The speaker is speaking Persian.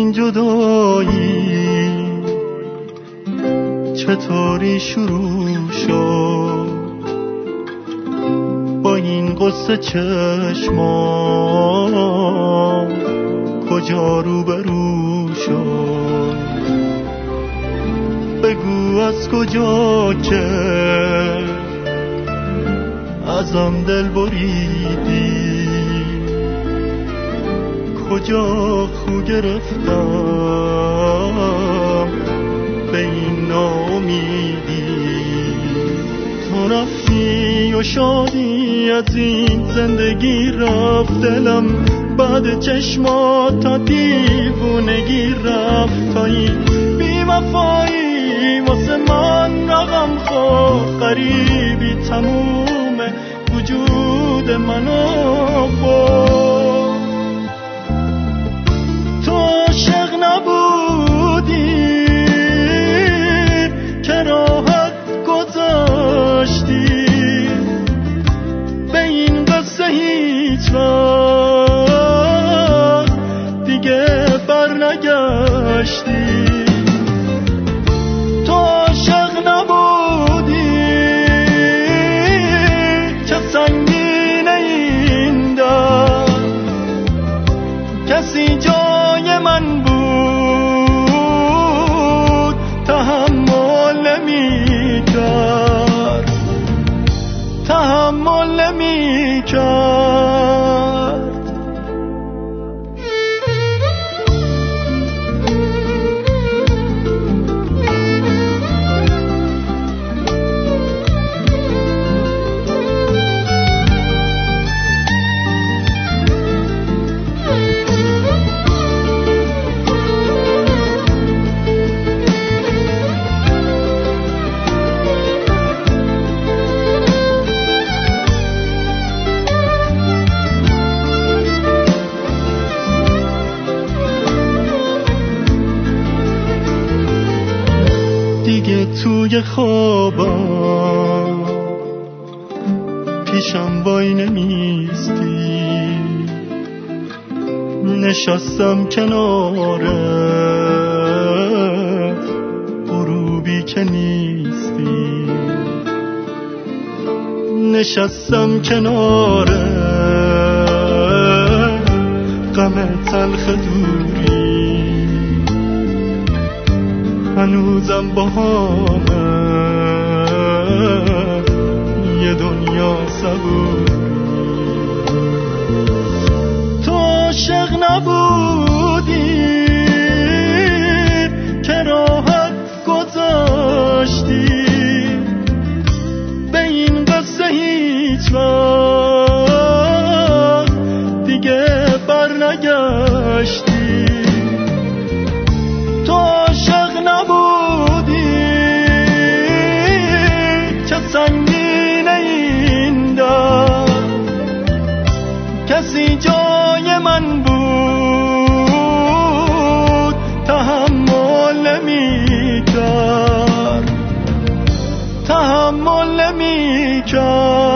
این جدایی چطوری شروع شد، با این قصه چشما کجا روبرو شد. بگو از کجا که ازم دل بریدی، کجا خو گرفتم به این ناامیدی. تو رفتی و شادی از این زندگی رفت، دلم بعد چشمات تا دیوونگی رفت. تا این بی‌وفایی واسه من رقم خورد، غریبی تموم وجود منو خورد. تو عاشق نبودی که راحت گذاشتی، به این قصه هیچ وقت دیگه برنگشتی. تو عاشق نبودی که سنگینه این دست کسی جای من بود تحمل نمی کرد، تحمل نمی کرد. دیگه توی خوابم پیشم وای نمیستی، نشستم کناره غروبی که نیستی، نشستم کناره غم تلخ دوری، هنوزم با همه یه دنیا صبوری. تو عاشق نبودی که راحت گذاشتی، به این قصه هیچ وقت دیگه برنگشتی. تو عاشق نبودی که سنگینه این دست کسی جای من بود تحمل نمی کرد، تحمل نمی کرد.